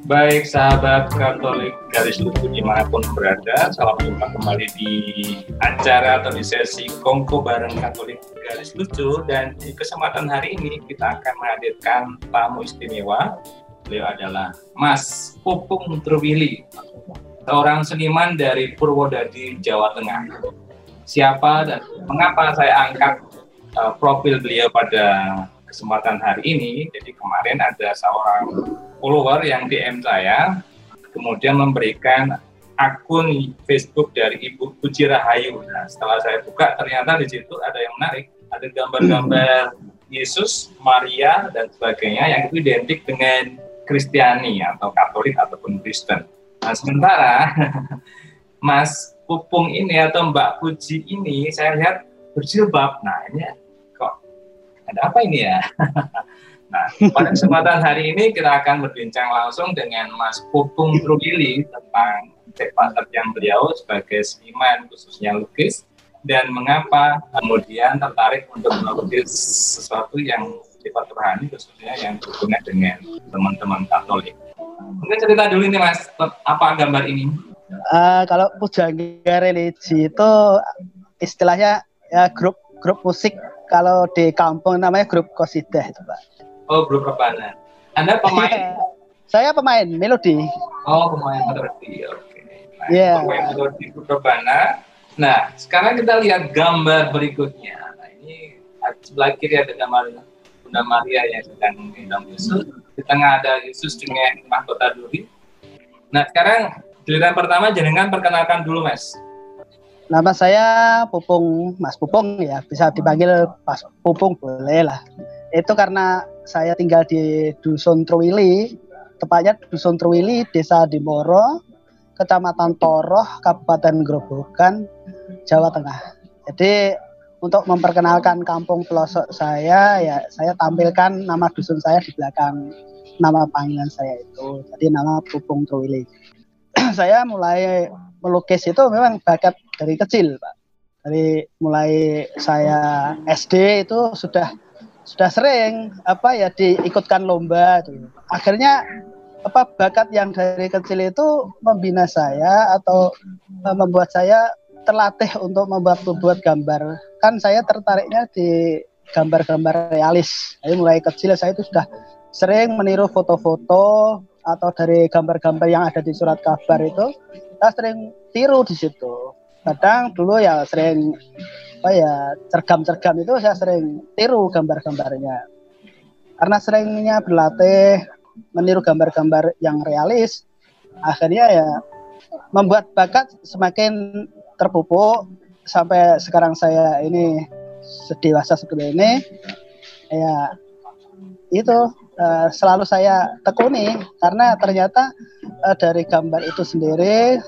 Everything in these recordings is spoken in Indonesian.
Baik sahabat Katolik garis lucu dimanapun berada, salam jumpa kembali di acara atau di sesi Kongko bareng Katolik garis lucu. Dan di kesempatan hari ini kita akan menghadirkan tamu istimewa. Beliau adalah Mas Pupung Truwili, seorang seniman dari Purwodadi, Jawa Tengah. Siapa dan mengapa saya angkat profil beliau pada kesempatan hari ini? Jadi kemarin ada seorang follower yang DM saya, kemudian memberikan akun Facebook dari Ibu Puji Rahayu. Nah, setelah saya buka, ternyata di situ ada yang menarik, ada gambar-gambar Yesus, Maria, dan sebagainya yang itu identik dengan Kristiani atau Katolik ataupun Kristen. Nah, sementara Mas Pupung ini atau Mbak Puji ini saya lihat berjilbab. Nah, ini kok ada apa ini ya? Nah, pada kesempatan hari ini kita akan berbincang langsung dengan Mas Pupung Truwili tentang sepak terjang beliau sebagai seniman khususnya lukis dan mengapa kemudian tertarik untuk melukis sesuatu yang sifat rohani khususnya yang berhubungan dengan teman-teman Katolik. Mungkin cerita dulu nih Mas, apa gambar ini? Kalau pujangga religi itu istilahnya ya grup musik, kalau di kampung namanya grup qasidah itu Pak. Oh, grup rebana. Anda pemain? Saya pemain melodi. Oh, pemain melodi. Oke. Nah, pemain melodi grup rebana. Nah, sekarang kita lihat gambar berikutnya. Nah, ini sebelah kiri ada gambar Bunda Maria yang sedang menggendong Yesus. Di tengah ada Yesus dengan mahkota duri. Nah, sekarang giliran pertama jenengan perkenalkan dulu, Mas. Nama saya Pupung, Mas Pupung ya, bisa dipanggil Mas Pupung boleh lah. Itu karena saya tinggal di Dusun Truwili, tepatnya Dusun Truwili, Desa Dimoro, Kecamatan Toroh, Kabupaten Grobogan, Jawa Tengah. Jadi untuk memperkenalkan kampung pelosok saya, ya saya tampilkan nama dusun saya di belakang nama panggilan saya itu. Jadi nama Pupung Truwili. Saya mulai melukis itu memang bakat dari kecil, Pak. Dari mulai saya SD itu sudah sering diikutkan lomba tuh. Akhirnya bakat yang dari kecil itu membina saya atau membuat saya terlatih untuk membuat gambar. Kan saya tertariknya di gambar-gambar realis. Jadi mulai kecil saya itu sudah sering meniru foto-foto atau dari gambar-gambar yang ada di surat kabar itu, saya sering tiru di situ. Kadang dulu ya sering cergam-cergam itu saya sering tiru gambar-gambarnya. Karena seringnya berlatih meniru gambar-gambar yang realis, akhirnya ya membuat bakat semakin terpupuk sampai sekarang saya ini dewasa seperti ini. Ya itu selalu saya tekuni karena ternyata dari gambar itu sendiri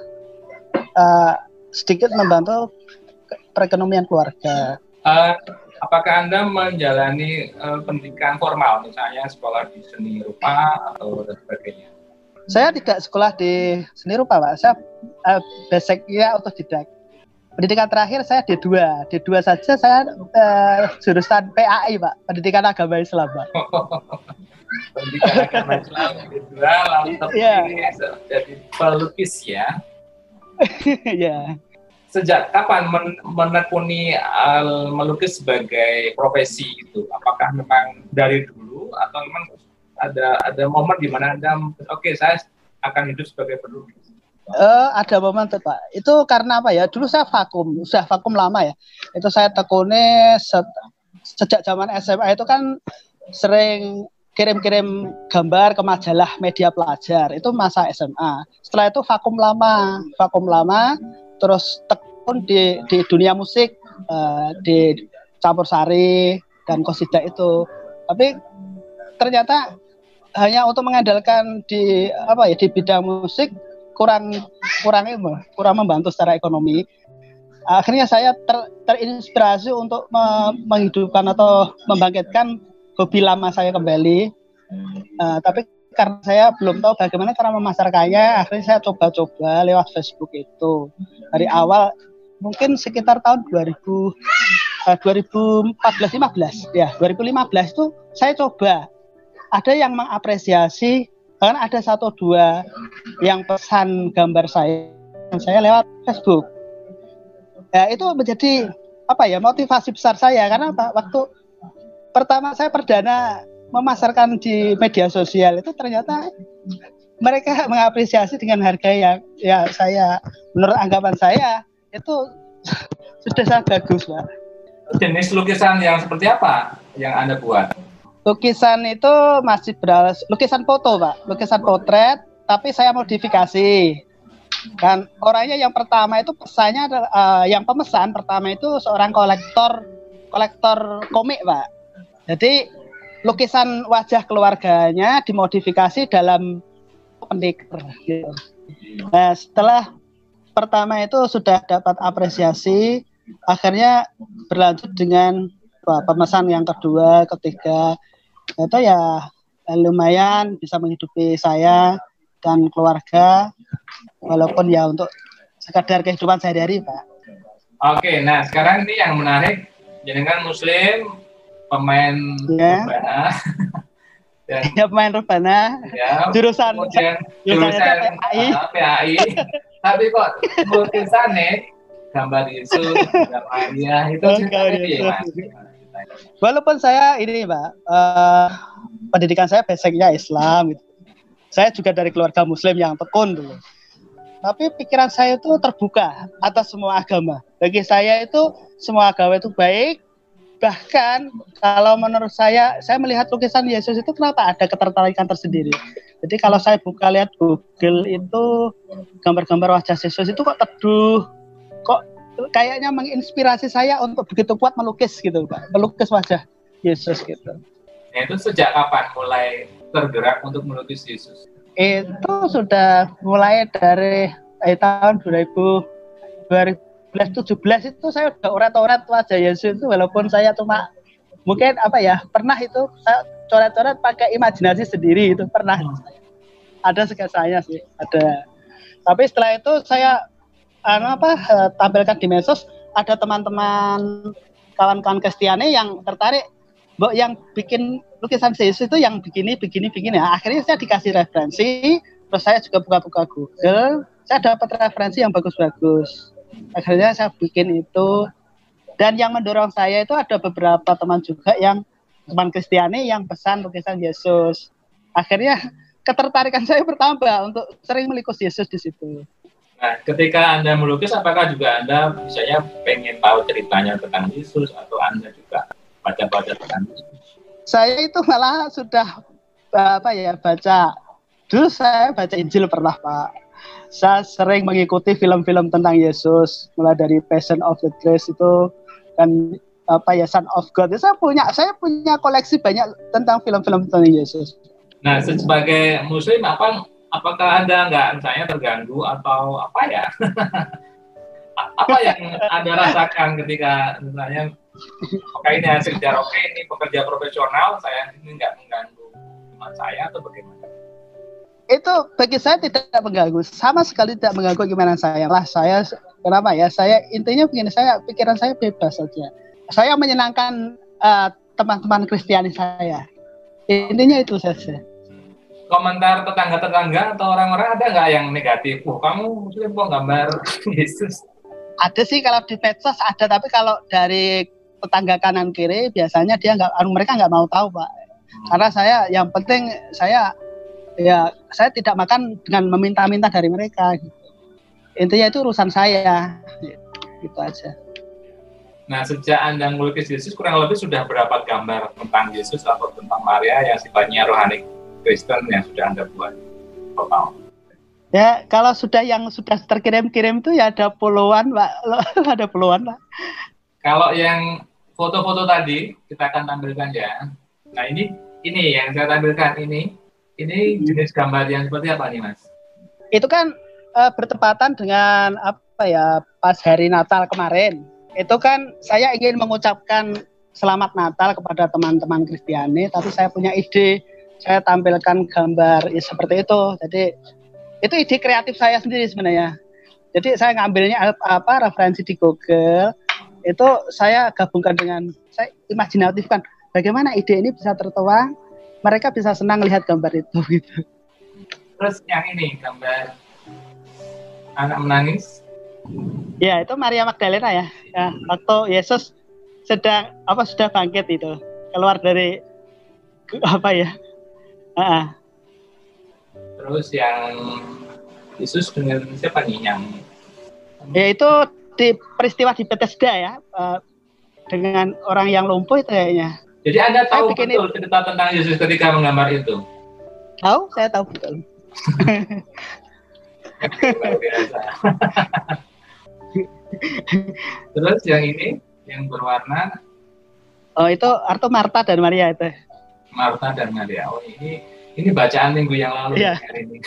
sedikit membantu perekonomian keluarga. Apakah Anda menjalani pendidikan formal, misalnya sekolah di seni rupa atau sebagainya? Saya tidak sekolah di seni rupa, Pak. Saya basicnya otodidak. Pendidikan terakhir saya D2 saja saya jurusan PAI, Pak, Pendidikan Agama Islam, Pak. Pendidikan Agama Islam D2 lalu terpilih jadi pelukis ya. Ya. Sejak kapan menekuni melukis sebagai profesi itu? Apakah memang dari dulu atau memang ada momen di mana Anda saya akan hidup sebagai pelukis? Ada momen tuh Pak. Itu karena apa ya? Dulu saya sudah vakum lama ya. Itu saya tekuni sejak zaman SMA itu kan sering kirim-kirim gambar ke majalah Media Pelajar. Itu masa SMA. Setelah itu vakum lama. Terus tekun di dunia musik, di campur sari dan qasidah itu. Tapi ternyata hanya untuk mengandalkan di bidang musik kurang membantu secara ekonomi. Akhirnya saya terinspirasi untuk menghidupkan atau membangkitkan hobi lama saya kembali. Tapi karena saya belum tahu bagaimana cara memasarkannya, akhirnya saya coba-coba lewat Facebook itu. Dari awal mungkin sekitar tahun 2014-15 ya, 2015 itu saya coba. Ada yang mengapresiasi Kan ada satu dua yang pesan gambar saya lewat Facebook. Ya, itu menjadi motivasi besar saya karena waktu pertama saya perdana memasarkan di media sosial itu ternyata mereka mengapresiasi dengan harga yang saya menurut anggapan saya itu sudah sangat bagus, Pak. Jenis lukisan yang seperti apa yang Anda buat? Lukisan itu masih lukisan foto, Pak, lukisan potret, tapi saya modifikasi. Dan orangnya yang pertama itu pesannya adalah yang pemesan pertama itu seorang kolektor komik, Pak. Jadi lukisan wajah keluarganya dimodifikasi dalam pendekar gitu. Nah, setelah pertama itu sudah dapat apresiasi, akhirnya berlanjut dengan pemesan yang kedua, ketiga, itu ya lumayan bisa menghidupi saya dan keluarga, walaupun ya untuk sekadar kehidupan sehari-hari, Pak. Oke, nah sekarang ini yang menarik, jenengan Muslim, pemain rebana. Ya, pemain rebana, jurusan PAI. Tapi kok lukisannya gambar Yesus, gambar Maria itu Mas. Walaupun saya ini, Pak, pendidikan saya basicnya Islam gitu. Saya juga dari keluarga Muslim yang tekun dulu. Tapi pikiran saya itu terbuka atas semua agama. Bagi saya itu semua agama itu baik. Bahkan kalau menurut saya melihat lukisan Yesus itu kenapa ada ketertarikan tersendiri. Jadi kalau saya buka lihat Google itu gambar-gambar wajah Yesus itu kok teduh, kok kayaknya menginspirasi saya untuk begitu kuat melukis gitu, Pak. Melukis wajah Yesus gitu. Nah, itu sejak kapan mulai tergerak untuk melukis Yesus? Itu sudah mulai dari tahun 2017 itu saya udah oret-oret wajah Yesus itu, walaupun saya cuma mungkin pernah itu saya coret-coret pakai imajinasi sendiri, itu pernah ada sketsanya sih, ada. Tapi setelah itu saya tampilkan di medsos, ada teman-teman kawan-kawan Kristiani yang tertarik, Mbok yang bikin lukisan Yesus itu yang begini. Nah, akhirnya saya dikasih referensi, terus saya juga buka-buka Google, saya dapat referensi yang bagus-bagus. Akhirnya saya bikin itu, dan yang mendorong saya itu ada beberapa teman juga yang teman Kristiani yang pesan lukisan Yesus. Akhirnya ketertarikan saya bertambah untuk sering melukis Yesus di situ. Nah, ketika Anda melukis, apakah juga Anda misalnya pengen tahu ceritanya tentang Yesus, atau Anda juga baca-baca tentang Yesus? Saya itu malah sudah baca. Dulu saya baca Injil pernah, Pak. Saya sering mengikuti film-film tentang Yesus, mulai dari Passion of the Christ itu, dan Son of God. Saya punya koleksi banyak tentang film-film tentang Yesus. Nah, sebagai Muslim, apakah Anda nggak misalnya terganggu atau apa ya? Apa yang Anda rasakan ketika misalnya ini sekedar ini pekerja profesional, saya ini nggak mengganggu iman saya atau bagaimana? Itu bagi saya tidak mengganggu, sama sekali tidak mengganggu gimana saya. Kenapa ya? Saya intinya begini, pikiran saya bebas saja. Saya menyenangkan teman-teman Kristiani saya. Intinya itu saja. Komentar tetangga-tetangga atau orang-orang ada nggak yang negatif? Kamu Muslim kok gambar Yesus? Ada sih, kalau di medsos ada, tapi kalau dari tetangga kanan kiri biasanya mereka nggak mau tahu, Pak. Karena yang penting saya tidak makan dengan meminta-minta dari mereka. Intinya itu urusan saya, gitu aja. Nah, sejak Anda melukis Yesus, kurang lebih sudah berapa gambar tentang Yesus atau tentang Maria yang sifatnya rohani Kristen yang sudah Anda buat total? Ya, kalau yang sudah terkirim-kirim itu ya ada puluhan, Pak. Ada puluhan, Pak. Kalau yang foto-foto tadi kita akan tampilkan ya. Nah, ini yang saya tampilkan ini jenis gambar yang seperti apa nih, Mas? Itu kan bertepatan dengan pas hari Natal kemarin. Itu kan saya ingin mengucapkan selamat Natal kepada teman-teman Kristiani, tapi saya punya ide, saya tampilkan gambar seperti itu. Jadi itu ide kreatif saya sendiri sebenarnya. Jadi saya ngambilnya referensi di Google, itu saya gabungkan dengan, saya imajinatifkan bagaimana ide ini bisa tertuang, mereka bisa senang lihat gambar itu gitu. Terus yang ini gambar anak menangis. Ya, itu Maria Magdalena ya. Ya, waktu Yesus sudah bangkit itu. Keluar dari apa ya? Terus yang Yesus dengan siapa nih yang? Ya itu di peristiwa di Bethesda ya, dengan orang yang lumpuh itu kayaknya. Jadi Anda tahu betul cerita tentang Yesus ketika menggambar itu? Tahu, saya tahu betul. Luar biasa. Terus yang ini, yang berwarna? Oh itu Arto Marta dan Maria itu. Marta dan Maria. Oh ini bacaan minggu yang lalu. Iya. Hari ini.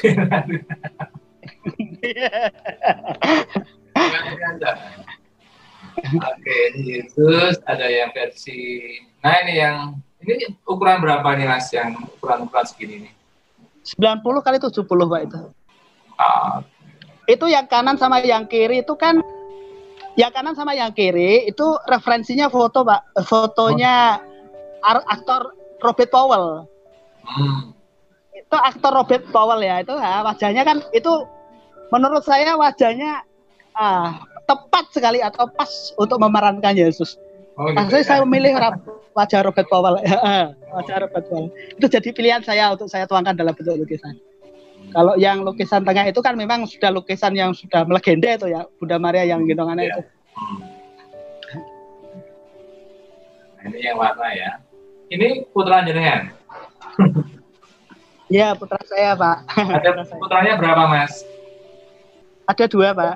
Oke, Yesus ada yang versi. Nah ini ukuran berapa nih Mas? Yang ukuran segini nih? 90 kali 70 Pak itu. Itu yang kanan sama yang kiri itu kan, yang kanan sama yang kiri itu referensinya foto Pak, fotonya aktor Robert Powell. Itu aktor Robert Powell ya, itu wajahnya kan itu menurut saya wajahnya tepat sekali atau pas untuk memerankan Yesus. Gitu, saya memilih wajah Robert Powell. Wajah Robert Powell. Itu jadi pilihan saya untuk saya tuangkan dalam bentuk lukisan. Kalau yang lukisan tengah itu kan memang sudah lukisan yang sudah melegenda itu ya, Bunda Maria yang gendongannya itu. Nah, ini yang warna ya. Ini putra jenengan? Iya, putra saya Pak. Ada putranya berapa Mas? Ada 2 Pak.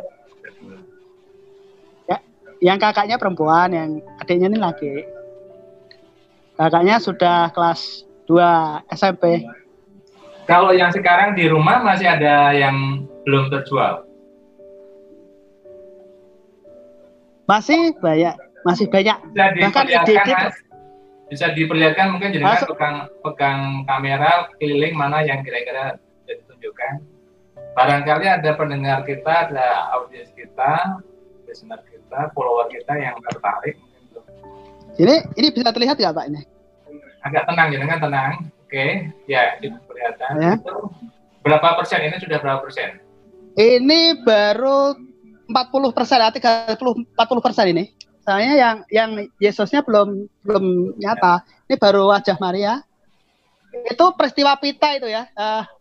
Ya, yang kakaknya perempuan, yang adiknya ini laki. Kakaknya sudah kelas 2 SMP. Kalau yang sekarang di rumah masih ada yang belum terjual? Masih banyak. Bahkan bisa diperlihatkan mungkin jadi pegang kamera keliling mana yang kira-kira ditunjukkan. Barangkali ada pendengar kita, ada audiens kita, listener kita, follower kita yang tertarik. Ini bisa terlihat nggak Pak ini? Agak tenang, jangan tenang. Oke, ya diperlihatkan. Ya. Itu berapa persen? Ini sudah berapa persen? Ini baru 40%, 40% ini. Soalnya yang Yesusnya belum nyata. Ini baru wajah Maria. Itu peristiwa pita itu ya.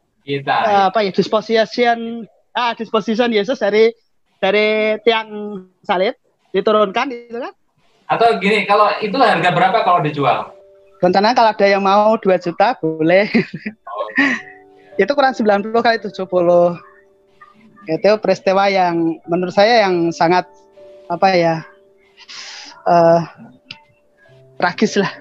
Disposition Yesus dari tiang salib diturunkan itu kan. Atau gini, kalau itu harga berapa kalau dijual? Rencana kalau ada yang mau 2 juta boleh. Itu kurang 90 kali 70. Itu peristiwa yang menurut saya yang sangat tragis lah.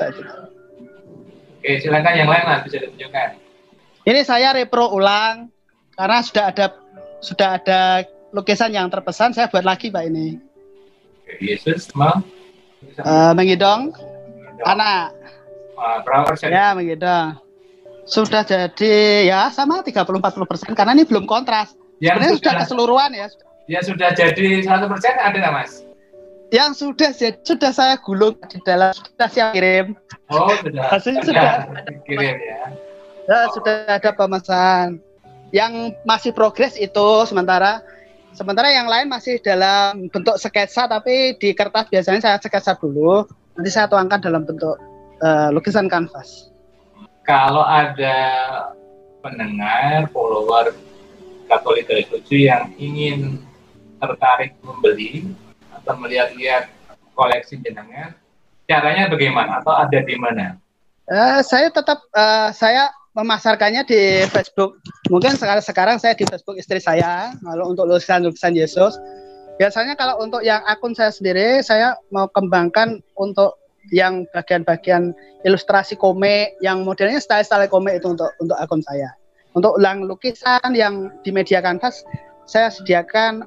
Oke, silakan yang lain Mas, bisa ditunjukkan. Ini saya repro ulang karena sudah ada lukisan yang terpesan, saya buat lagi Pak ini. Yesus menggendong anak. Berapa persen? Ya, menggendong. Sudah jadi ya sama 30-40% karena ini belum kontras. Sebenarnya sudah keseluruhan ya. Ya sudah jadi 100% ada nggak Mas? Yang sudah saya gulung di dalam, sudah siap kirim. Oh sudah. Sudah kirim ya. Ya, sudah ada pemesan. Yang masih progres itu sementara yang lain masih dalam bentuk sketsa, tapi di kertas biasanya saya sketsa dulu, nanti saya tuangkan dalam bentuk lukisan kanvas. Kalau ada pendengar, follower Katolik Garis Lucu yang ingin tertarik membeli atau melihat-lihat koleksi jenengan, caranya bagaimana atau ada di mana? Saya tetap saya memasarkannya di Facebook. Mungkin sekarang saya di Facebook istri saya. Kalau untuk lukisan Yesus, biasanya kalau untuk yang akun saya sendiri, saya mau kembangkan untuk yang bagian-bagian ilustrasi komik, yang modelnya style komik itu untuk akun saya. Untuk yang lukisan yang di media kanvas, saya sediakan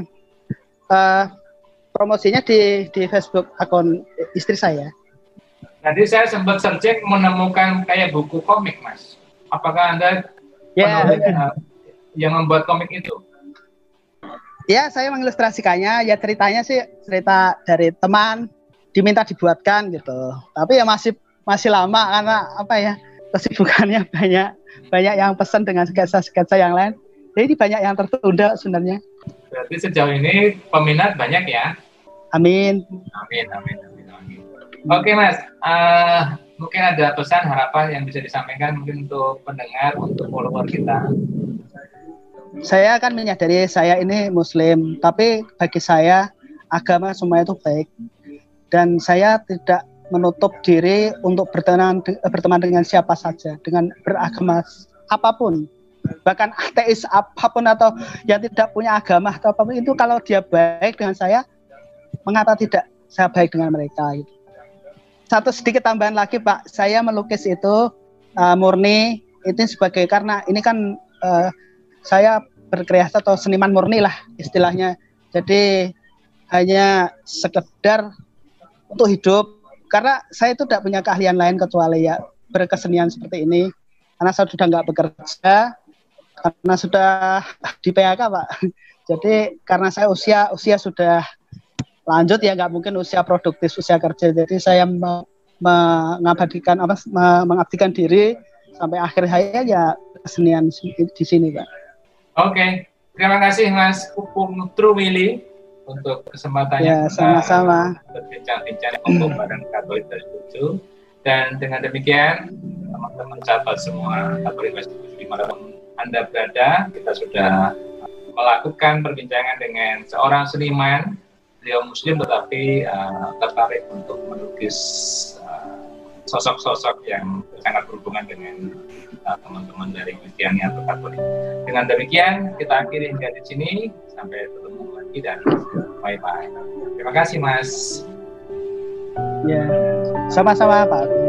promosinya di Facebook akun istri saya. Tadi saya sempat searching menemukan kayak buku komik, Mas. Apakah Anda yang membuat komik itu? Ya, saya mengilustrasikannya. Ya ceritanya sih cerita dari teman, diminta dibuatkan gitu. Tapi ya masih lama karena kesibukannya banyak yang pesan dengan sketsa-sketsa yang lain. Jadi banyak yang tertunda sebenarnya. Berarti sejauh ini peminat banyak ya? Amin. Amin. Oke Mas, mungkin ada pesan harapan yang bisa disampaikan mungkin untuk pendengar, untuk follower kita. Saya kan menyadari saya ini Muslim, tapi bagi saya agama semua itu baik. Dan saya tidak menutup diri untuk berteman dengan siapa saja, dengan beragama apapun. Bahkan ateis apapun atau yang tidak punya agama atau apapun itu, kalau dia baik dengan saya, mengapa tidak saya baik dengan mereka gitu. Satu sedikit tambahan lagi Pak, saya melukis itu murni itu sebagai, karena ini kan saya berkreasi atau seniman murni lah istilahnya, jadi hanya sekedar untuk hidup, karena saya itu tidak punya keahlian lain kecuali ya berkesenian seperti ini, karena saya sudah nggak bekerja, karena sudah di PHK Pak. Jadi karena saya usia sudah lanjut ya, nggak mungkin usia produktif, usia kerja. Jadi saya mengabdikan diri sampai akhir hayat ya kesenian di sini Pak. Oke, terima kasih Mas Pupung Truwili untuk kesempatannya. Ya, sama-sama. Berbincang-bincang Kongko Bareng Katolik Garis Lucu. Dan dengan demikian, teman-teman sahabat semua Katolik Garis Lucu dimanapun Anda berada, kita sudah melakukan perbincangan dengan seorang seniman, beliau Muslim tetapi tertarik untuk melukis sosok-sosok yang sangat berhubungan dengan teman-teman dari Kristiani atau Katolik. Dengan demikian, kita akhiri hingga di sini. Sampai ketemu lagi dan bye-bye. Terima kasih, Mas. Ya, sama-sama Pak.